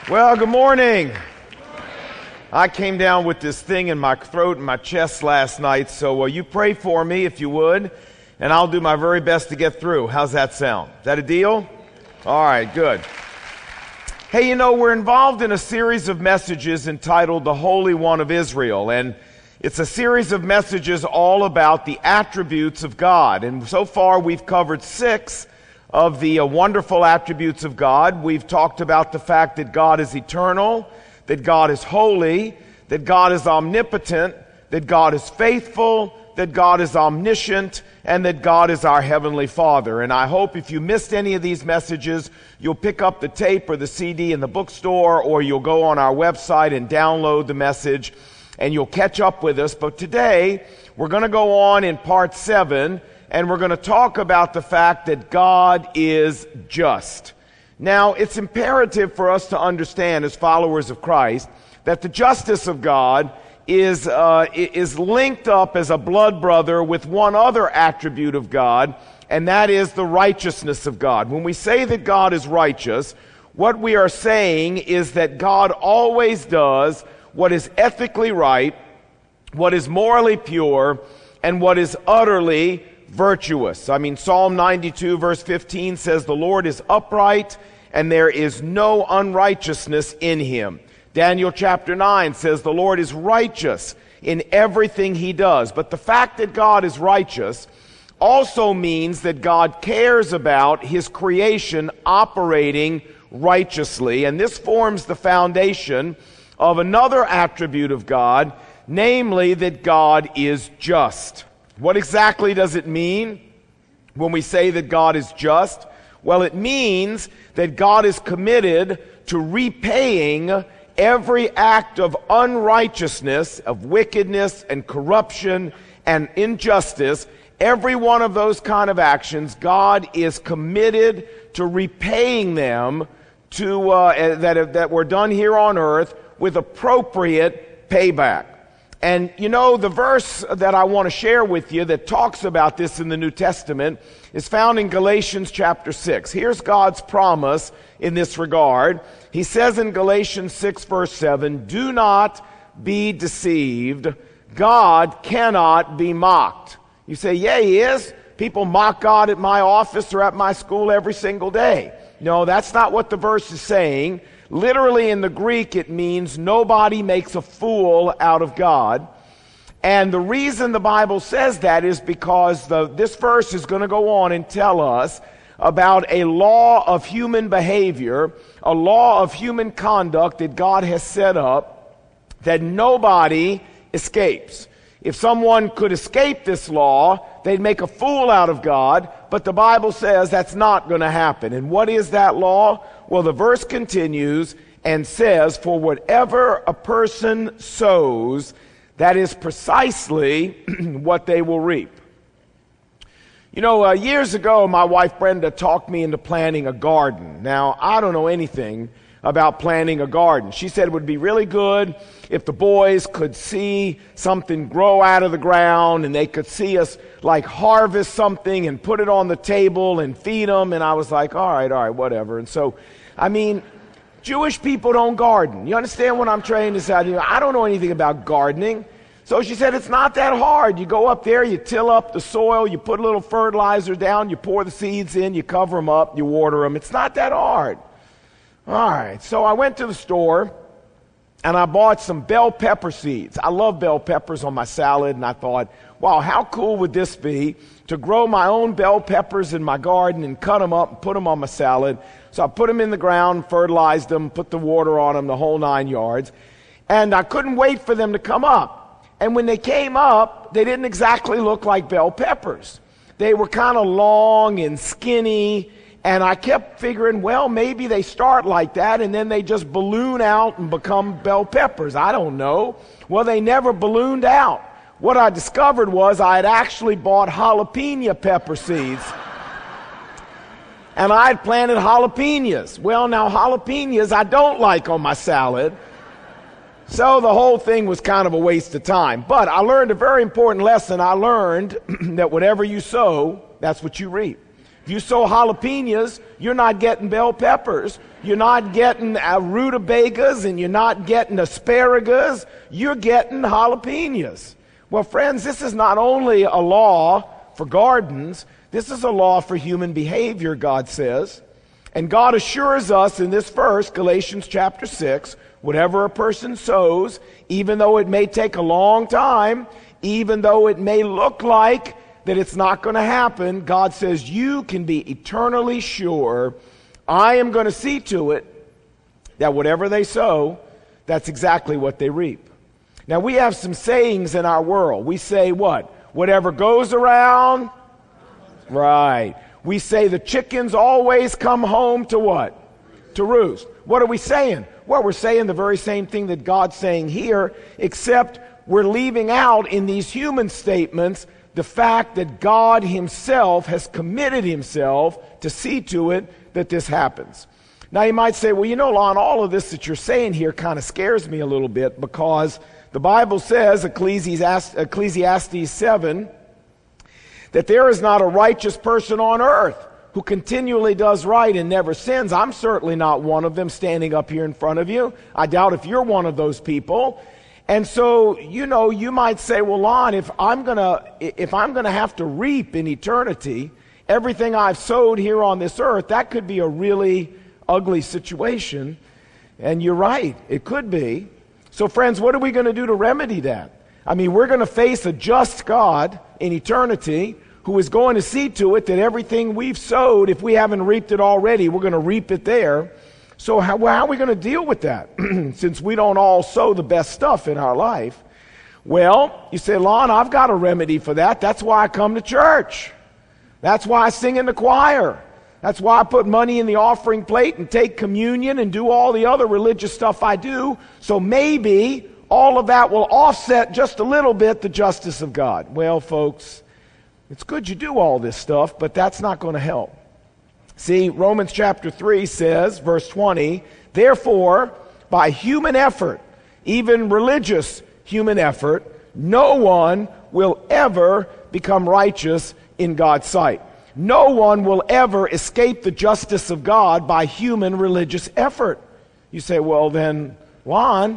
Well, good morning. I came down with this thing in my throat and my chest last night, so you pray for me if you would, and I'll do my very best to get through. How's that sound? Is that a deal? All right, good. Hey, you know, we're involved in a series of messages entitled The Holy One of Israel, and it's a series of messages all about the attributes of God. And so far we've covered 6 of the wonderful attributes of God. We've talked about the fact that God is eternal, that God is holy, that God is omnipotent, that God is faithful, that God is omniscient, and that God is our Heavenly Father. And I hope if you missed any of these messages, you'll pick up the tape or the CD in the bookstore, or you'll go on our website and download the message, and you'll catch up with us. But today, we're going to go on in part 7, and we're going to talk about the fact that God is just. Now, it's imperative for us to understand as followers of Christ that the justice of God is linked up as a blood brother with one other attribute of God, and that is the righteousness of God. When we say that God is righteous, what we are saying is that God always does what is ethically right, what is morally pure, and what is utterly virtuous. I mean, Psalm 92 verse 15 says, "The Lord is upright, and there is no unrighteousness in him." Daniel chapter 9 says, "The Lord is righteous in everything he does." But the fact that God is righteous also means that God cares about his creation operating righteously. And this forms the foundation of another attribute of God, namely that God is just. What exactly does it mean when we say that God is just? Well, it means that God is committed to repaying every act of unrighteousness, of wickedness and corruption and injustice. Every one of those kind of actions, God is committed to repaying them that were done here on earth with appropriate payback. And you know, the verse that I want to share with you that talks about this in the New Testament is found in Galatians chapter 6. Here's God's promise in this regard. He says in Galatians 6 verse 7, "Do not be deceived. God cannot be mocked." You say, "Yeah, he is. People mock God at my office or at my school every single day." No, that's not what the verse is saying. Literally in the Greek, it means nobody makes a fool out of God. And the reason the Bible says that is because this verse is going to go on and tell us about a law of human behavior, a law of human conduct that God has set up that nobody escapes. If someone could escape this law, they'd make a fool out of God, but the Bible says that's not going to happen. And what is that law? Well, the verse continues and says, "For whatever a person sows, that is precisely what they will reap." You know, years ago, my wife Brenda talked me into planting a garden. Now, I don't know anything about planting a garden. She said it would be really good if the boys could see something grow out of the ground and they could see us like harvest something and put it on the table and feed them. And I was like, all right, whatever. And so, I mean, Jewish people don't garden. You understand what I'm trying to say? I don't know anything about gardening. So she said, it's not that hard. You go up there, you till up the soil, you put a little fertilizer down, you pour the seeds in, you cover them up, you water them. It's not that hard. All right, so I went to the store and I bought some bell pepper seeds. I love bell peppers on my salad, and I thought, wow, how cool would this be to grow my own bell peppers in my garden and cut them up and put them on my salad. So I put them in the ground, fertilized them, put the water on them, the whole 9 yards, and I couldn't wait for them to come up. And when they came up, they didn't exactly look like bell peppers. They were kind of long and skinny. And I kept figuring, well, maybe they start like that and then they just balloon out and become bell peppers. I don't know. Well, they never ballooned out. What I discovered was I had actually bought jalapeno pepper seeds. And I had planted jalapenos. Well, now jalapenos I don't like on my salad. So the whole thing was kind of a waste of time. But I learned a very important lesson. I learned that whatever you sow, that's what you reap. If If you sow jalapenos, you're not getting bell peppers. You're not getting rutabagas, and you're not getting asparagus. You're getting jalapenos. Well, friends, this is not only a law for gardens. This is a law for human behavior, God says. And God assures us in this verse, Galatians chapter 6, whatever a person sows, even though it may take a long time, even though it may look like that it's not going to happen, God says you can be eternally sure I am going to see to it that whatever they sow, that's exactly what they reap. Now, we have some sayings in our world. We say what? Whatever goes around, right. We say the chickens always come home to what? To roost. What are we saying? Well, we're saying the very same thing that God's saying here, except we're leaving out in these human statements the fact that God himself has committed himself to see to it that this happens. Now, you might say, well, you know, Lon, all of this that you're saying here kind of scares me a little bit, because the Bible says, Ecclesiastes 7, that there is not a righteous person on earth who continually does right and never sins. I'm certainly not one of them standing up here in front of you. I doubt if you're one of those people. And so, you know, you might say, well, Lon, if I'm gonna have to reap in eternity everything I've sowed here on this earth, that could be a really ugly situation. And you're right, it could be. So, friends, what are we going to do to remedy that? I mean, we're going to face a just God in eternity who is going to see to it that everything we've sowed, if we haven't reaped it already, we're going to reap it there. So how are we going to deal with that since we don't all sow the best stuff in our life? Well, you say, Lon, I've got a remedy for that. That's why I come to church. That's why I sing in the choir. That's why I put money in the offering plate and take communion and do all the other religious stuff I do. So maybe all of that will offset just a little bit the justice of God. Well, folks, it's good you do all this stuff, but that's not going to help. See, Romans chapter 3 says, verse 20, therefore, by human effort, even religious human effort, no one will ever become righteous in God's sight. No one will ever escape the justice of God by human religious effort. You say, well then, Lon,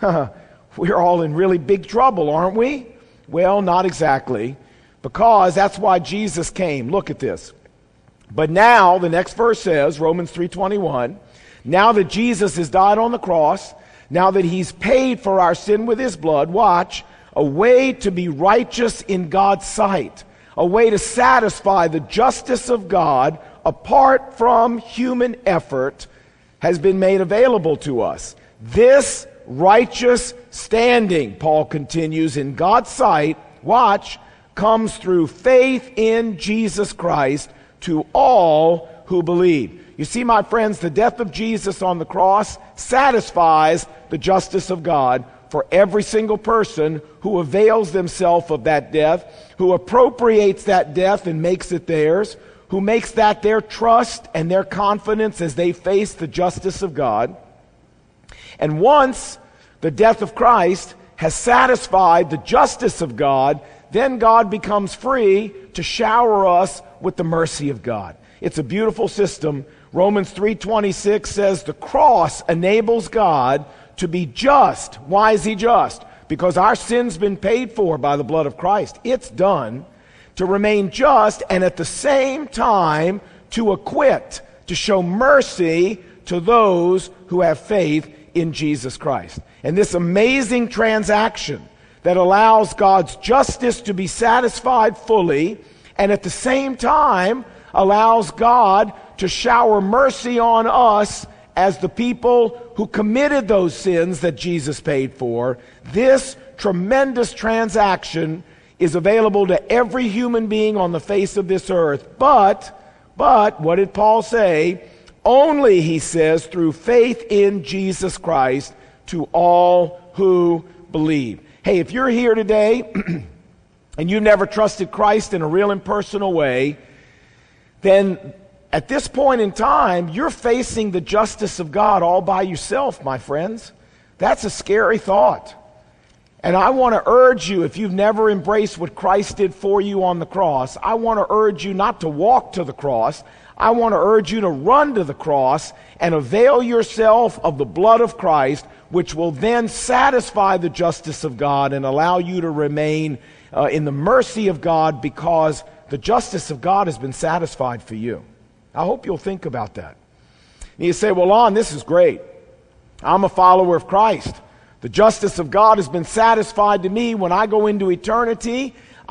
we're all in really big trouble, aren't we? Well, not exactly, because that's why Jesus came. Look at this. But now, the next verse says, Romans 3:21, now that Jesus has died on the cross, now that he's paid for our sin with his blood, watch, a way to be righteous in God's sight, a way to satisfy the justice of God apart from human effort has been made available to us. This righteous standing, Paul continues, in God's sight, watch, comes through faith in Jesus Christ to all who believe. You see, my friends, the death of Jesus on the cross satisfies the justice of God for every single person who avails themselves of that death, who appropriates that death and makes it theirs, who makes that their trust and their confidence as they face the justice of God. And once the death of Christ has satisfied the justice of God, then God becomes free to shower us with the mercy of God. It's a beautiful system. Romans 3:26 says the cross enables God to be just. Why is he just? Because our sin's been paid for by the blood of Christ. It's done. To remain just and at the same time to acquit, to show mercy to those who have faith in Jesus Christ. And this amazing transaction that allows God's justice to be satisfied fully and at the same time allows God to shower mercy on us as the people who committed those sins that Jesus paid for. This tremendous transaction is available to every human being on the face of this earth. But, what did Paul say? Only, he says, through faith in Jesus Christ to all who believe. Hey, if you're here today and you've never trusted Christ in a real and personal way, then at this point in time, you're facing the justice of God all by yourself, my friends. That's a scary thought. And I want to urge you, if you've never embraced what Christ did for you on the cross, I want to urge you not to walk to the cross. I want to urge you to run to the cross and avail yourself of the blood of Christ, which will then satisfy the justice of God and allow you to remain in the mercy of God, because the justice of God has been satisfied for you. I hope you'll think about that. And you say, well, Lon, this is great. I'm a follower of Christ. The justice of God has been satisfied to me when I go into eternity.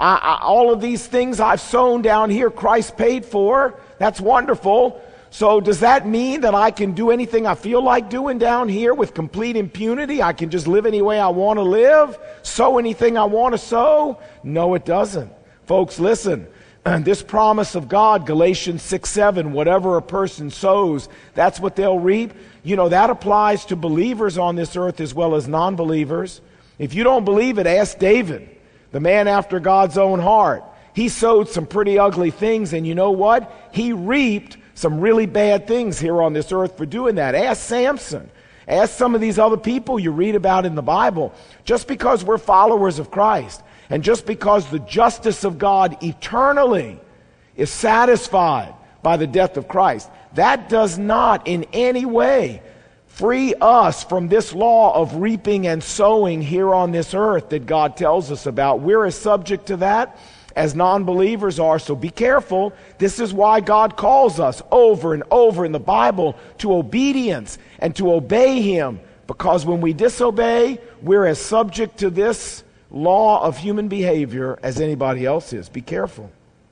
All of these things I've sown down here, Christ paid for. That's wonderful. So does that mean that I can do anything I feel like doing down here with complete impunity? I can just live any way I want to live, sow anything I want to sow? No, it doesn't. Folks, listen. This promise of God, Galatians 6:7, whatever a person sows, that's what they'll reap. You know, that applies to believers on this earth as well as non-believers. If you don't believe it, ask David, the man after God's own heart. He sowed some pretty ugly things, and you know what? He reaped some really bad things here on this earth for doing that. Ask Samson. Ask some of these other people you read about in the Bible. Just because we're followers of Christ, and just because the justice of God eternally is satisfied by the death of Christ, that does not in any way free us from this law of reaping and sowing here on this earth that God tells us about. We're as subject to that as non-believers are, so be careful. This is why God calls us over and over in the Bible to obedience and to obey Him, because when we disobey, we're as subject to this law of human behavior as anybody else is. Be careful.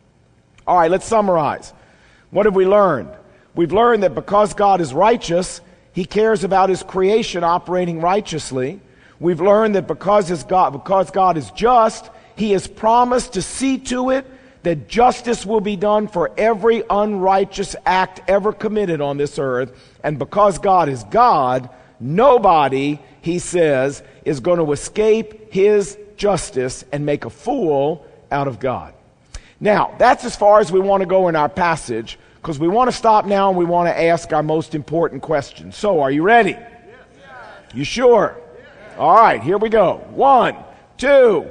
All right, let's summarize. What have we learned? We've learned that because God is righteous, He cares about His creation operating righteously. We've learned that because God is just, He has promised to see to it that justice will be done for every unrighteous act ever committed on this earth. And because God is God, nobody, He says, is going to escape His justice and make a fool out of God. Now, that's as far as we want to go in our passage, because we want to stop now and we want to ask our most important question. So, are you ready? Yes. You sure? Yes. All right, here we go. 1, 2,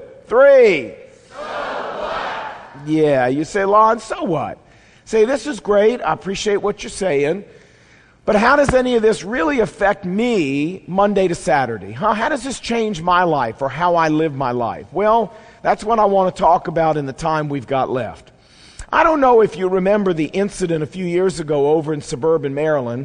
3. So what? Yeah, you say, Lon, so what? Say, this is great. I appreciate what you're saying. But how does any of this really affect me Monday to Saturday? How does this change my life or how I live my life? Well, that's what I want to talk about in the time we've got left. I don't know if you remember the incident a few years ago over in suburban Maryland,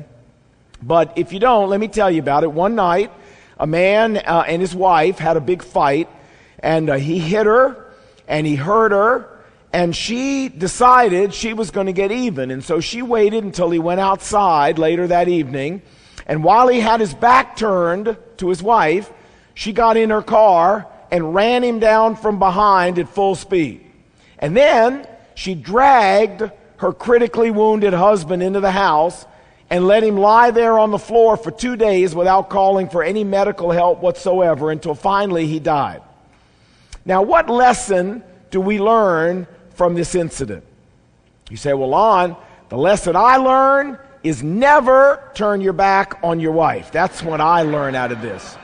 but if you don't, let me tell you about it. One night, a man and his wife had a big fight, and he hit her and he hurt her, and she decided she was going to get even. And so she waited until he went outside later that evening. And while he had his back turned to his wife, she got in her car and ran him down from behind at full speed. And then she dragged her critically wounded husband into the house and let him lie there on the floor for 2 days without calling for any medical help whatsoever, until finally he died. Now, what lesson do we learn from this incident? You say, well, Lon, the lesson I learned is never turn your back on your wife. That's what I learned out of this.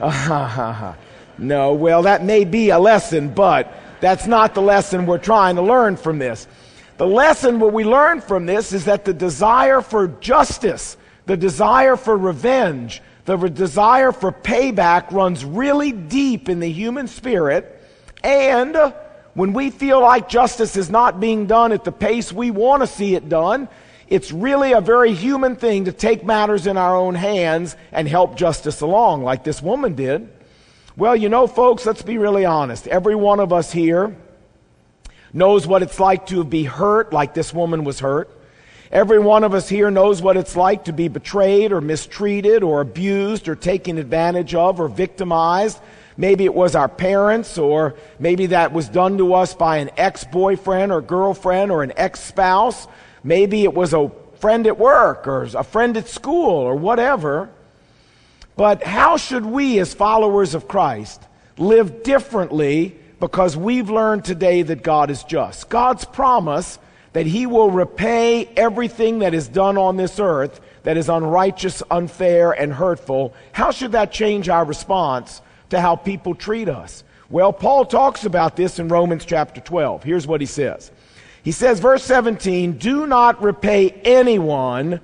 No, well, that may be a lesson, but that's not the lesson we're trying to learn from this. The lesson what we learn from this is that the desire for justice, the desire for revenge, the desire for payback runs really deep in the human spirit. And when we feel like justice is not being done at the pace we want to see it done, it's really a very human thing to take matters in our own hands and help justice along, like this woman did. Well, you know, folks, let's be really honest. Every one of us here knows what it's like to be hurt like this woman was hurt. Every one of us here knows what it's like to be betrayed or mistreated or abused or taken advantage of or victimized. Maybe it was our parents, or maybe that was done to us by an ex-boyfriend or girlfriend or an ex-spouse. Maybe it was a friend at work or a friend at school or whatever. But how should we as followers of Christ live differently because we've learned today that God is just? God's promise that He will repay everything that is done on this earth that is unrighteous, unfair, and hurtful. How should that change our response to how people treat us? Well, Paul talks about this in Romans chapter 12. Here's what he says. He says, verse 17, do not repay anyone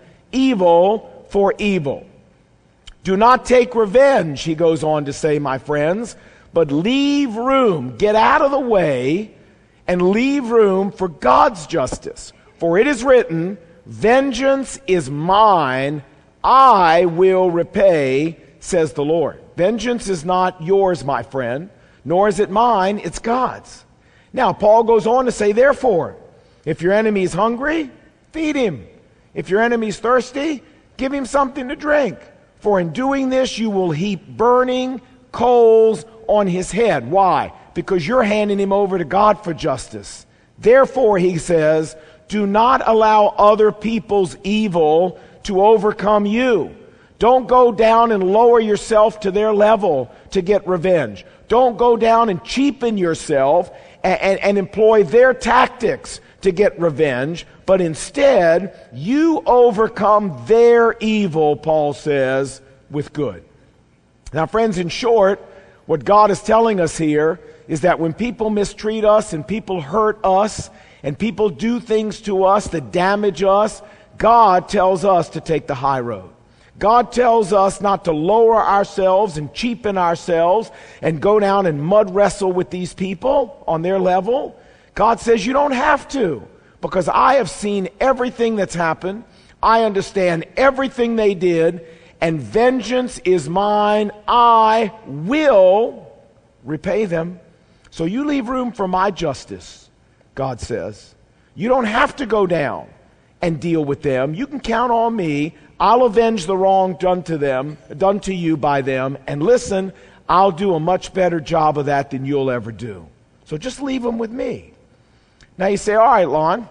evil for evil. Do not take revenge, he goes on to say, my friends, but leave room, get out of the way, and leave room for God's justice. For it is written, vengeance is mine, I will repay, says the Lord. Vengeance is not yours, my friend, nor is it mine, it's God's. Now, Paul goes on to say, therefore, if your enemy is hungry, feed him. If your enemy is thirsty, give him something to drink. For in doing this, you will heap burning coals on his head. Why? Because you're handing him over to God for justice. Therefore, he says, do not allow other people's evil to overcome you. Don't go down and lower yourself to their level to get revenge. Don't go down and cheapen yourself and employ their tactics to get revenge, but instead, you overcome their evil, Paul says, with good. Now, friends, in short, what God is telling us here is that when people mistreat us and people hurt us and people do things to us that damage us, God tells us to take the high road. God tells us not to lower ourselves and cheapen ourselves and go down and mud wrestle with these people on their level. God says you don't have to, because I have seen everything that's happened. I understand everything they did, and vengeance is mine. I will repay them. So you leave room for my justice, God says. You don't have to go down and deal with them. You can count on me. I'll avenge the wrong done to you by them. And listen, I'll do a much better job of that than you'll ever do. So just leave them with me. Now you say, all right, Lon,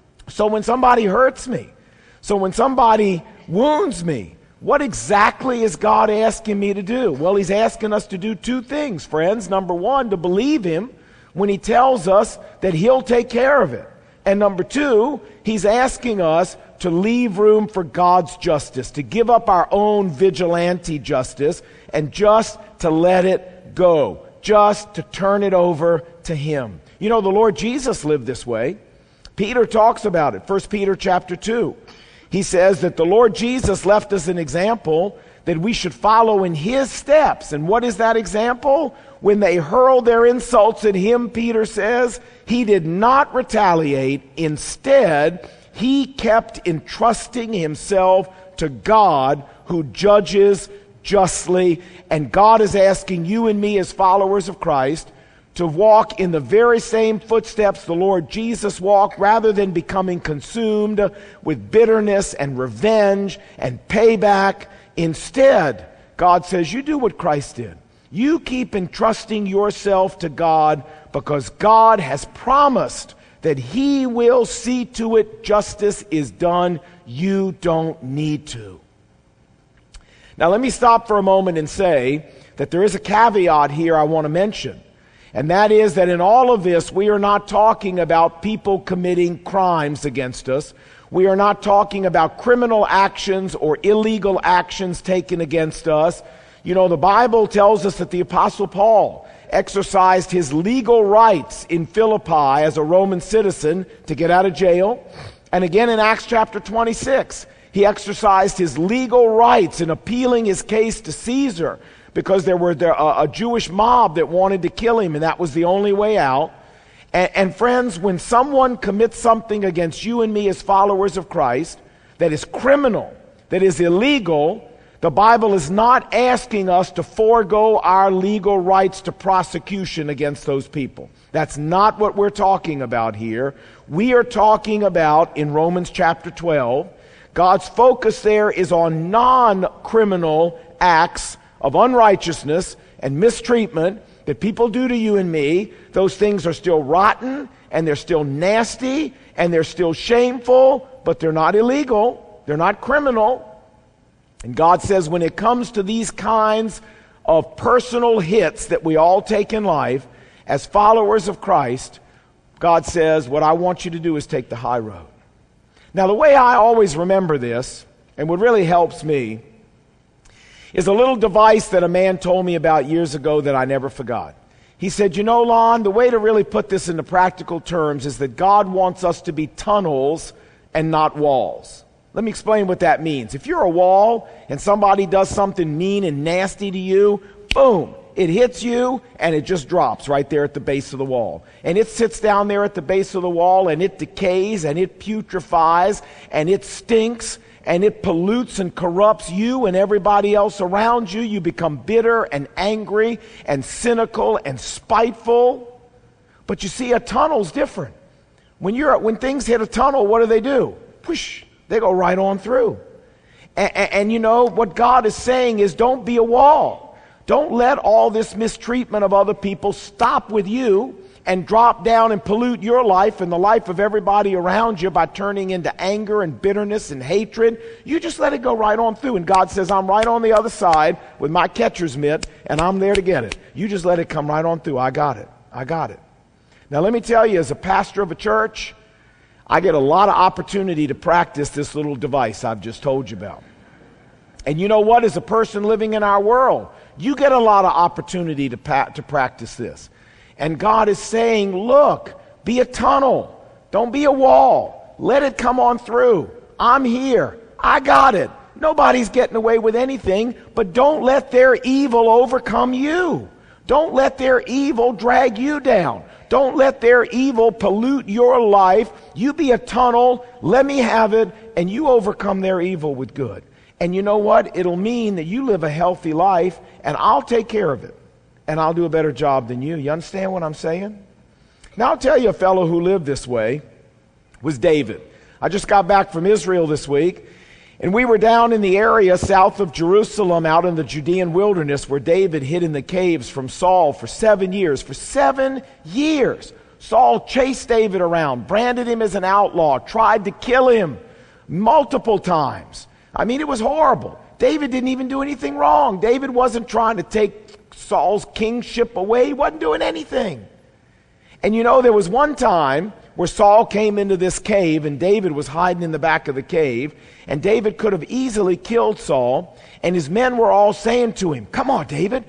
so when somebody hurts me, so when somebody wounds me, what exactly is God asking me to do? Well, he's asking us to do two things, friends. Number one, to believe him when he tells us that he'll take care of it. And number two, he's asking us to leave room for God's justice, to give up our own vigilante justice and just to let it go, just to turn it over to him. You know, the Lord Jesus lived this way. Peter talks about it, 1 Peter chapter 2. He says that the Lord Jesus left us an example that we should follow in his steps. And what is that example? When they hurled their insults at him, Peter says, he did not retaliate. Instead, he kept entrusting himself to God who judges justly. And God is asking you and me as followers of Christ to walk in the very same footsteps the Lord Jesus walked, rather than becoming consumed with bitterness and revenge and payback. Instead, God says, you do what Christ did. You keep entrusting yourself to God, because God has promised that he will see to it justice is done. You don't need to. Now let me stop for a moment and say that there is a caveat here I want to mention. And that is that in all of this, we are not talking about people committing crimes against us. We are not talking about criminal actions or illegal actions taken against us. You know, the Bible tells us that the Apostle Paul exercised his legal rights in Philippi as a Roman citizen to get out of jail. And again in Acts chapter 26, he exercised his legal rights in appealing his case to Caesar, because there were a Jewish mob that wanted to kill him, and that was the only way out. And friends, when someone commits something against you and me as followers of Christ that is criminal, that is illegal, the Bible is not asking us to forego our legal rights to prosecution against those people. That's not what we're talking about here. We are talking about, in Romans chapter 12, God's focus there is on non-criminal acts of unrighteousness and mistreatment that people do to you and me. Those things are still rotten, and they're still nasty, and they're still shameful, but they're not illegal. They're not criminal. And God says when it comes to these kinds of personal hits that we all take in life, as followers of Christ, God says, what I want you to do is take the high road. Now, the way I always remember this, and what really helps me, is a little device that a man told me about years ago that I never forgot. He said, you know, Lon, the way to really put this into practical terms is that God wants us to be tunnels and not walls. Let me explain what that means. If you're a wall and somebody does something mean and nasty to you, boom, it hits you and it just drops right there at the base of the wall. And it sits down there at the base of the wall and it decays and it putrefies and it stinks and it pollutes and corrupts you and everybody else around you. You become bitter and angry and cynical and spiteful. But you see, a tunnel's different. When things hit a tunnel, what do? Whoosh, they go right on through. And you know, what God is saying is, don't be a wall. Don't let all this mistreatment of other people stop with you and drop down and pollute your life and the life of everybody around you by turning into anger and bitterness and hatred. You just let it go right on through. And God says, I'm right on the other side with my catcher's mitt, and I'm there to get it. You just let it come right on through. I got it. Now let me tell you, as a pastor of a church, I get a lot of opportunity to practice this little device I've just told you about. And you know what? As a person living in our world, you get a lot of opportunity to practice this. And God is saying, look, be a tunnel. Don't be a wall. Let it come on through. I'm here. I got it. Nobody's getting away with anything, but don't let their evil overcome you. Don't let their evil drag you down. Don't let their evil pollute your life. You be a tunnel, let me have it, and you overcome their evil with good. And you know what? It'll mean that you live a healthy life, and I'll take care of it. And I'll do a better job than you. You understand what I'm saying? Now I'll tell you, a fellow who lived this way was David. I just got back from Israel this week, and we were down in the area south of Jerusalem, out in the Judean wilderness, where David hid in the caves from Saul for 7 years. For 7 years, Saul chased David around, branded him as an outlaw, tried to kill him multiple times. I mean, it was horrible. David didn't even do anything wrong. David wasn't trying to take Saul's kingship away. He wasn't doing anything. And you know, there was one time where Saul came into this cave and David was hiding in the back of the cave, and David could have easily killed Saul, and his men were all saying to him, come on, David,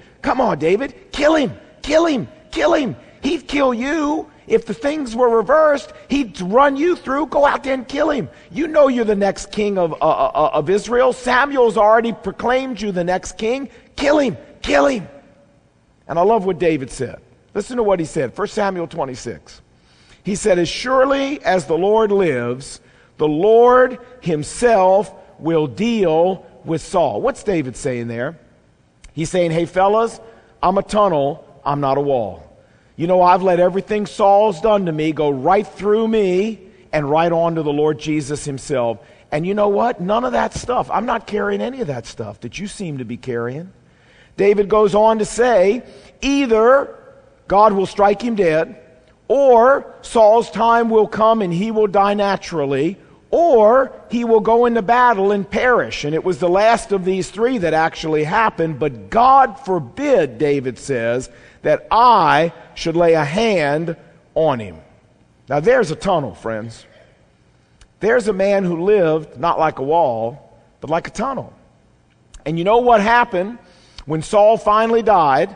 kill him, kill him, kill him. He'd kill you. If the things were reversed, he'd run you through. Go out there and kill him. You know you're the next king of Israel. Samuel's already proclaimed you the next king. Kill him, kill him. And I love what David said. Listen to what he said. 1 Samuel 26. He said, as surely as the Lord lives, the Lord himself will deal with Saul. What's David saying there? He's saying, hey fellas, I'm a tunnel, I'm not a wall. You know, I've let everything Saul's done to me go right through me and right on to the Lord Jesus himself. And you know what? None of that stuff. I'm not carrying any of that stuff that you seem to be carrying. David goes on to say, either God will strike him dead, or Saul's time will come and he will die naturally, or he will go into battle and perish. And it was the last of these three that actually happened. But God forbid, David says, that I should lay a hand on him. Now there's a tunnel, friends. There's a man who lived not like a wall, but like a tunnel. And you know what happened when Saul finally died?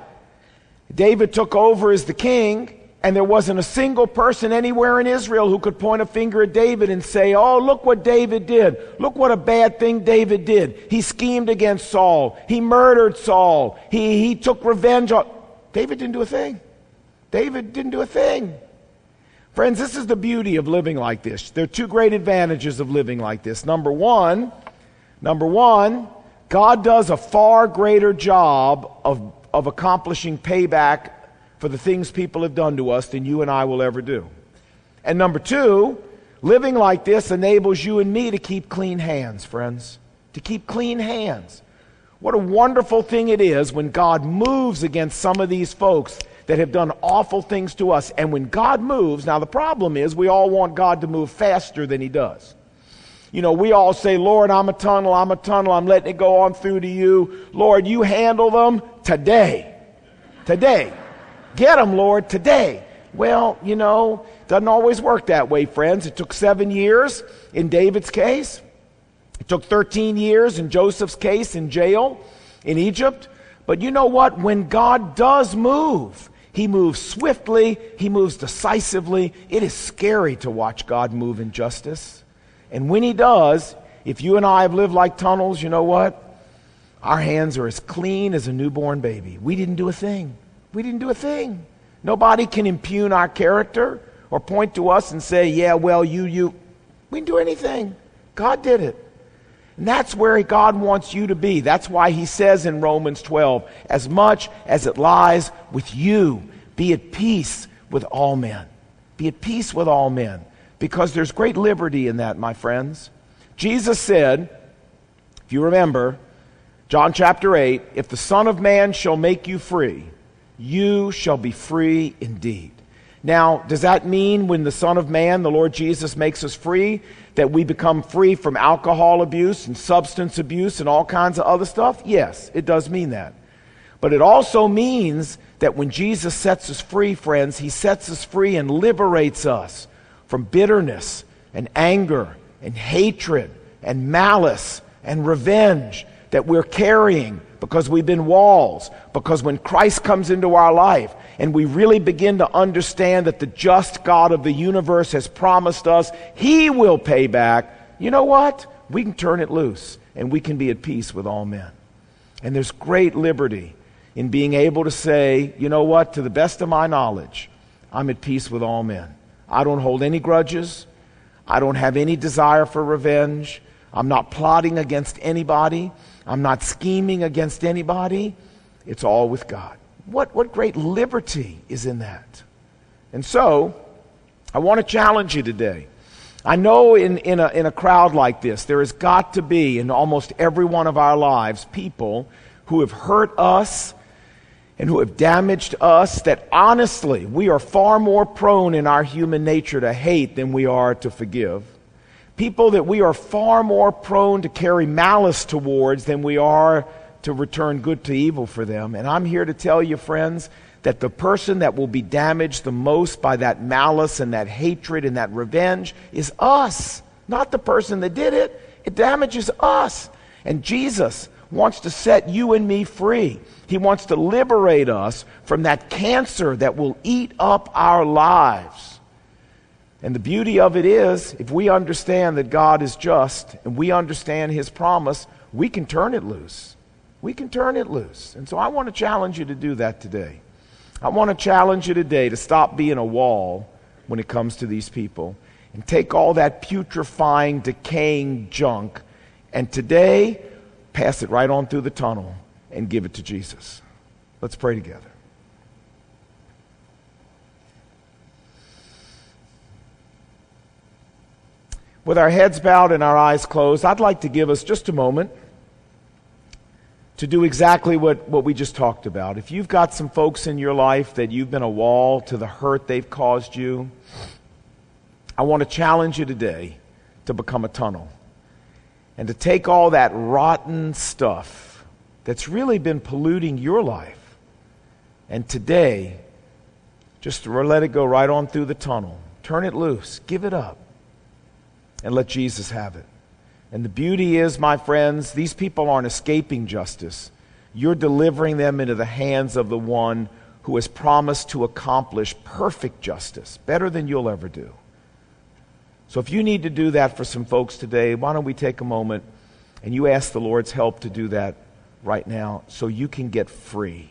David took over as the king, and there wasn't a single person anywhere in Israel who could point a finger at David and say, oh, look what David did. Look what a bad thing David did. He schemed against Saul. He murdered Saul. He took revenge on... David didn't do a thing. David didn't do a thing. Friends, this is the beauty of living like this. There are two great advantages of living like this. Number one, God does a far greater job of accomplishing payback for the things people have done to us than you and I will ever do. And number two, living like this enables you and me to keep clean hands, friends. To keep clean hands. What a wonderful thing it is when God moves against some of these folks that have done awful things to us. And when God moves, now the problem is we all want God to move faster than he does. You know, we all say, Lord, I'm a tunnel, I'm letting it go on through to you. Lord, you handle them today. Today. Get them, Lord, today. Well, you know, doesn't always work that way, friends. It took 7 years in David's case. It took 13 years in Joseph's case in jail. in Egypt. But you know what? When God does move, He moves swiftly, He moves decisively. It is scary to watch God move in justice. And when He does, if you and I have lived like tunnels, you know what? Our hands are as clean as a newborn baby. We didn't do a thing. We didn't do a thing. Nobody can impugn our character or point to us and say, yeah, well, you. We didn't do anything. God did it. And that's where God wants you to be. That's why He says in Romans 12, as much as it lies with you, be at peace with all men. Be at peace with all men. Because there's great liberty in that, my friends. Jesus said, if you remember, John chapter 8, if the Son of Man shall make you free, you shall be free indeed. Now, does that mean when the Son of Man, the Lord Jesus, makes us free, that we become free from alcohol abuse and substance abuse and all kinds of other stuff? Yes, it does mean that. But it also means that when Jesus sets us free, friends, He sets us free and liberates us from bitterness and anger and hatred and malice and revenge that we're carrying because we've been walls. Because when Christ comes into our life and we really begin to understand that the just God of the universe has promised us He will pay back, you know what? We can turn it loose and we can be at peace with all men. And there's great liberty in being able to say, you know what? To the best of my knowledge, I'm at peace with all men. I don't hold any grudges. I don't have any desire for revenge. I'm not plotting against anybody. I'm not scheming against anybody. It's all with God. What great liberty is in that. And so, I want to challenge you today. I know in a crowd like this, there has got to be, in almost every one of our lives, people who have hurt us and who have damaged us, that honestly, we are far more prone in our human nature to hate than we are to forgive. People that we are far more prone to carry malice towards than we are to return good to evil for them. And I'm here to tell you, friends, that the person that will be damaged the most by that malice and that hatred and that revenge is us, not the person that did it. It damages us. And Jesus wants to set you and me free. He wants to liberate us from that cancer that will eat up our lives. And the beauty of it is, if we understand that God is just and we understand His promise, we can turn it loose. We can turn it loose. And so I want to challenge you to do that today. I want to challenge you today to stop being a wall when it comes to these people and take all that putrefying, decaying junk and today pass it right on through the tunnel and give it to Jesus. Let's pray together. With our heads bowed and our eyes closed, I'd like to give us just a moment to do exactly what we just talked about. If you've got some folks in your life that you've been a wall to the hurt they've caused you, I want to challenge you today to become a tunnel and to take all that rotten stuff that's really been polluting your life and today just let it go right on through the tunnel. Turn it loose. Give it up. And let Jesus have it. And the beauty is, my friends, these people aren't escaping justice. You're delivering them into the hands of the one who has promised to accomplish perfect justice, better than you'll ever do. So if you need to do that for some folks today, why don't we take a moment and you ask the Lord's help to do that right now so you can get free.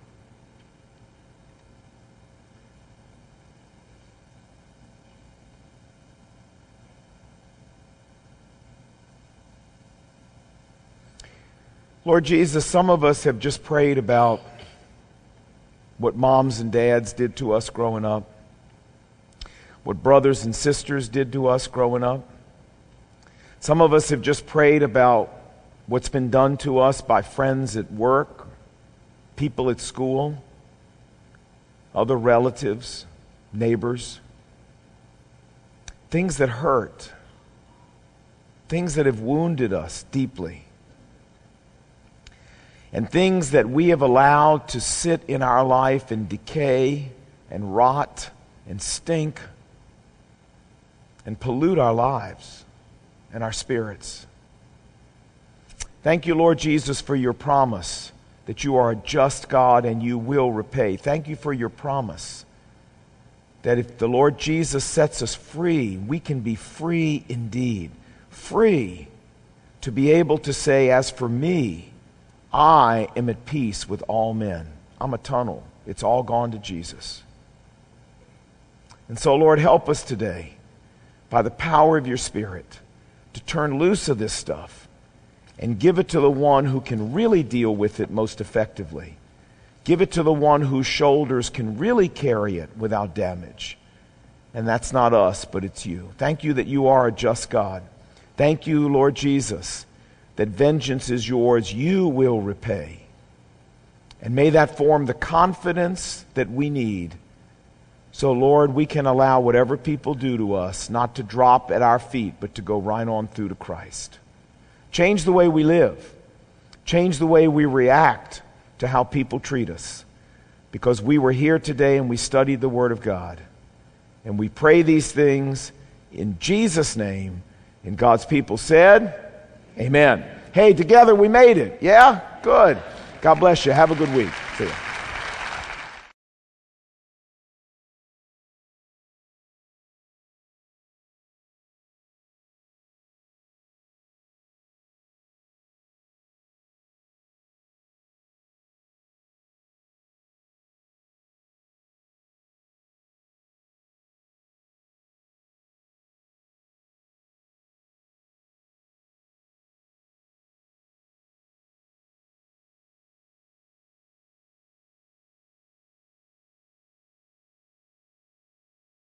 Lord Jesus, some of us have just prayed about what moms and dads did to us growing up, what brothers and sisters did to us growing up. Some of us have just prayed about what's been done to us by friends at work, people at school, other relatives, neighbors. Things that hurt, things that have wounded us deeply. And things that we have allowed to sit in our life and decay and rot and stink and pollute our lives and our spirits. Thank you, Lord Jesus, for your promise that you are a just God and you will repay. Thank you for your promise that if the Lord Jesus sets us free, we can be free indeed. Free to be able to say, as for me, I am at peace with all men. I'm a tunnel. It's all gone to Jesus. And so, Lord, help us today, by the power of your Spirit, to turn loose of this stuff and give it to the one who can really deal with it most effectively. Give it to the one whose shoulders can really carry it without damage. And that's not us, but it's you. Thank you that you are a just God. Thank you, Lord Jesus, that vengeance is yours. You will repay. And may that form the confidence that we need. So, Lord, we can allow whatever people do to us not to drop at our feet, but to go right on through to Christ. Change the way we live. Change the way we react to how people treat us. Because we were here today and we studied the Word of God. And we pray these things in Jesus' name. And God's people said, Amen. Hey, together we made it. Yeah? Good. God bless you. Have a good week.